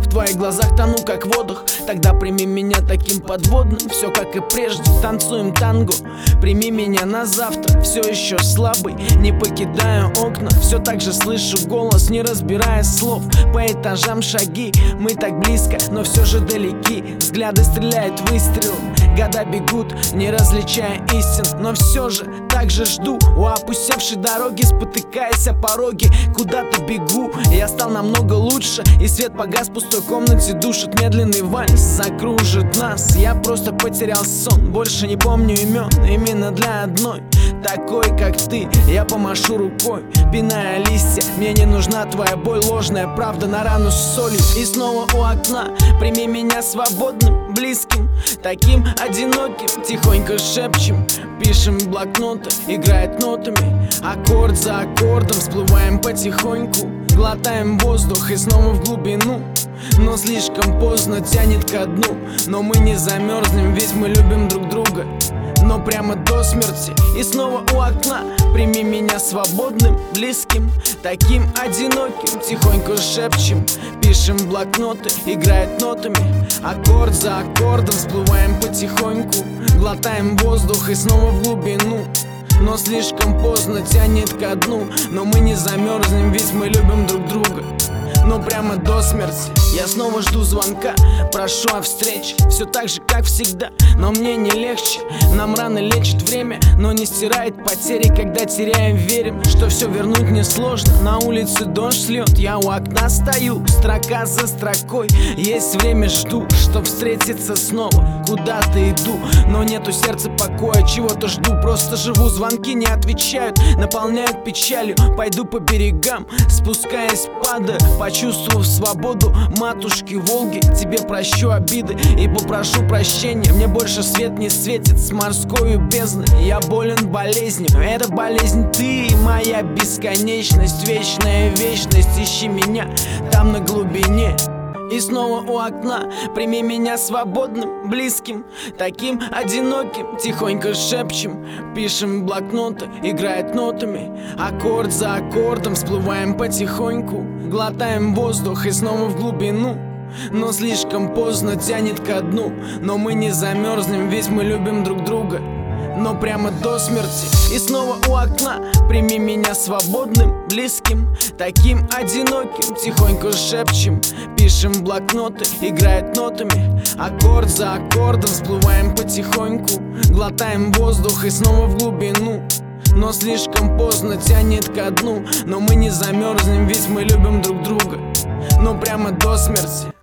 В твоих глазах тону как в водах. Тогда прими меня таким подводным. Все как и прежде, танцуем танго. Прими меня на завтра, все еще слабый. Не покидаю окна, все так же слышу голос, не разбирая слов. По этажам шаги, мы так близко, но все же далеки. Взгляды стреляют выстрелом, года бегут, не различая истин. Но все же так же жду у опустевшей дороги, спотыкаясь о пороге. Куда-то бегу, я стал намного лучше, и свет погас в пустой комнате, душит медленный вальс, закружит нас. Я просто потерял сон, больше не помню имен. Именно для одной, такой как ты, я помашу рукой, пиная листья. Мне не нужна твоя боль, ложная правда на рану с солью. И снова у окна, прими меня свободным, близким, таким одиноким. Тихонько шепчем, пишем в блокноты, играет нотами, аккорд за аккордом. Всплываем потихоньку, глотаем воздух и снова в глубину. Но слишком поздно, тянет ко дну. Но мы не замерзнем, ведь мы любим друг друга, но прямо до смерти. И снова у окна, прими меня свободным, близким, таким одиноким. Тихонько шепчем, пишем в блокноты, играет нотами, аккорд за аккордом. Всплываем потихоньку, глотаем воздух и снова в глубину. Но слишком поздно, тянет ко дну. Но мы не замерзнем, ведь мы любим друг друга, но прямо до смерти. Я снова жду звонка, прошу о встрече. Все так же, как всегда, но мне не легче. Нам рано лечит время, но не стирает потери. Когда теряем, верим, что все вернуть несложно. На улице дождь льет, я у окна стою, строка за строкой. Есть время, жду, чтоб встретиться снова. Куда-то иду, но нету сердца покоя. Чего-то жду, просто живу. Звонки не отвечают, наполняют печалью. Пойду по берегам, спускаясь, падая, почувствовав свободу матушки Волги. Тебе прощу обиды и попрошу прощения. Мне больше свет не светит с морской бездны. Я болен болезнью, это болезнь ты, моя бесконечность, вечная вечность. Ищи меня там на глубине. И снова у окна, прими меня свободным, близким, таким одиноким. Тихонько шепчем, пишем в блокноты, играет нотами, аккорд за аккордом. Всплываем потихоньку, глотаем воздух и снова в глубину. Но слишком поздно, тянет ко дну. Но мы не замерзнем, ведь мы любим друг друга, но прямо до смерти. И снова у окна, прими меня свободным, близким, таким одиноким. Тихонько шепчем, пишем в блокноты, играет нотами, аккорд за аккордом. Всплываем потихоньку, глотаем воздух и снова в глубину. Но слишком поздно, тянет ко дну. Но мы не замерзнем, ведь мы любим друг друга, но прямо до смерти.